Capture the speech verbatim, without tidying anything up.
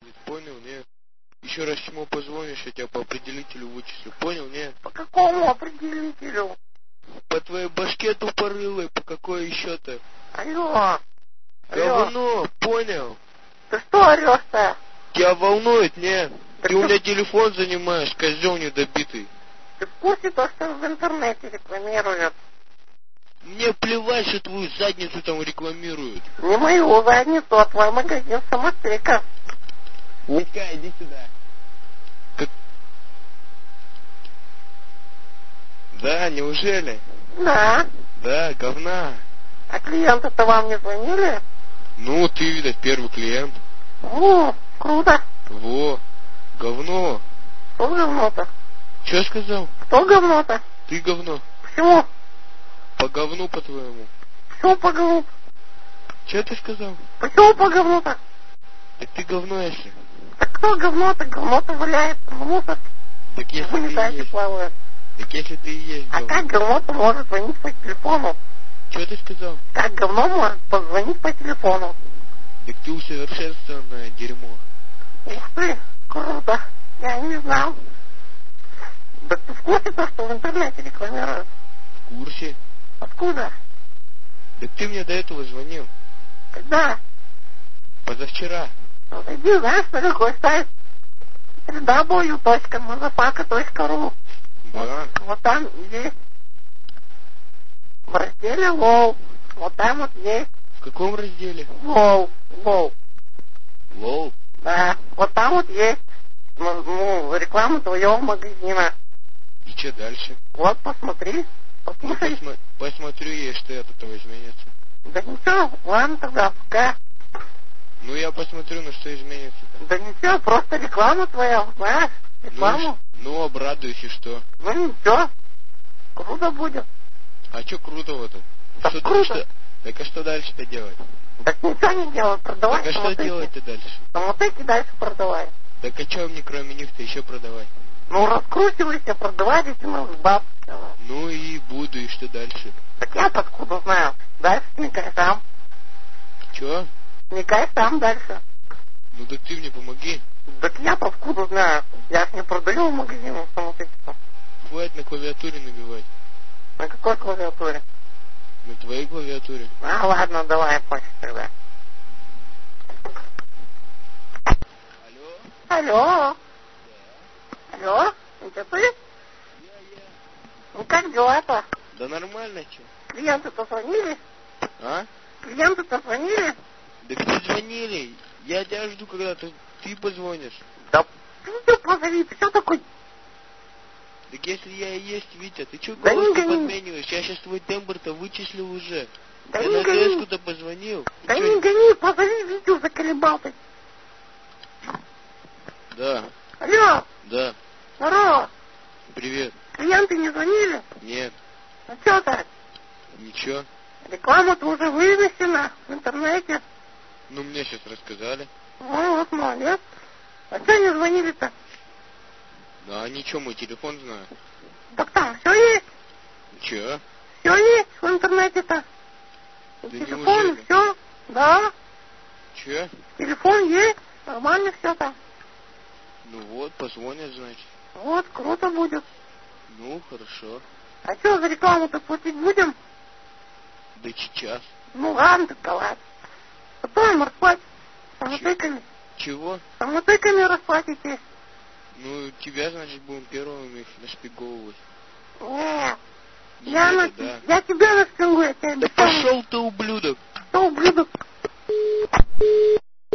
Понял, нет? Еще раз чему позвонишь, я тебя по определителю вычислю. Понял, нет? По какому определителю? По твоей башке тупорылой, по какой еще-то? Алло. Говно, понял? Ты что орешь-то? Тебя волнует, нет? Да ты ты... у меня телефон занимаешь, козел недобитый. Ты в курсе то, что в интернете рекламируют? Мне плевать, что твою задницу там рекламируют. Не мою задницу, а твой магазин самотека. Витька, иди сюда. Как... Да, неужели? Да. Да, говна. А клиенты-то вам не звонили? Ну, ты, видать, первый клиент. О, круто. Во, говно. Кто говно-то? Че сказал? Кто говно-то? Ты говно. Почему? По говну, по-твоему. Почему по говну? Че ты сказал? Почему по говну-то? Так ты говно, если. Так кто говно-то? Говно-то валяется в мусор. Так если ты и есть. Плавают. Так если ты и есть говно. А как говно-то может звонить по телефону? Че ты сказал? Как говно может позвонить по телефону? Так ты усовершенствованное дерьмо. Ух ты, круто. Я не знал. Да ты в курсе то, что в интернете рекламируют? В курсе. Откуда? Так ты мне до этого звонил. Когда? Позавчера. Ну, иди, знаешь, на какой сайт? дабл ю дабл ю точка мазафака точка ру. Да. Вот, вот там есть. В разделе лол. Вот там вот есть. В каком разделе? Лол. Лол. Лол? Да. Вот там вот есть. Ну, ну реклама твоего магазина. И что дальше? Вот, посмотри. Послушай. Ну, посма- посмотрю ей, что от этого изменится. Да ничего, ладно тогда, пока. Ну, я посмотрю, на что изменится. Да ничего, просто реклама твоя, знаешь? Рекламу. Ну, ну обрадуюсь, и что? Ну ничего. Круто будет. А что крутого-то? Да что, круто. Что, так а что дальше-то делать? Так ничего не делай, продавай. Так а что делать-то дальше? Самотеки дальше продавай. Так а что мне кроме них-то еще продавать? Ну раскручивайся, продавай лейтенант с баб. Ну и буду, и что дальше? Так я откуда знаю. Дальше смекай сам. Чё? Смекай сам дальше. Ну так ты мне помоги. Так я-то откуда знаю. Я ж не продаю в магазине самотеки-то. Хватит на клавиатуре набивать. На какой клавиатуре? На твоей клавиатуре. А, ладно, давай, пофиг тогда. Алло? Алло? Да. Алло? Это ты? Я, я. Ну как дела-то? Да нормально, чё? Клиенты-то звонили? А? Клиенты-то звонили? Да ты звонили. Я тебя жду, когда ты, ты позвонишь. Да Витя позови, ты что такой? Так если я и есть Витя, ты чё Да голос не гони. подмениваешь? Я сейчас твой тембр-то вычислил уже. Да я не на гони. ДС-ку-то позвонил. Да Чё? не гони, позови Витю, заколебал ты. Да, Алло, да, здорово. привет. Клиенты не звонили? Нет, Ну что так? ничего. Реклама-то уже вынесена в интернете. Ну, мне сейчас рассказали. Ну вот, молодец. А что не звонили-то? Да, они чё, мой телефон знают? Так там все есть. Чё? Все есть в интернете-то. Да Телефон, неужели? все. Да, Чё? телефон есть. Нормально все там. Ну вот, позвонят, значит. Вот, круто будет. Ну, хорошо. А что, за рекламу-то платить будем? Да сейчас. Ну ладно, тогда ладно. Потом расплатить самотыками. Чего? Самотыками расплатитесь. Ну, тебя, значит, будем первыми их нашпиговывать. Нет. Не Я, это, на... да. я тебя нашпингую, я тебя Да обещаю. пошел ты, ублюдок!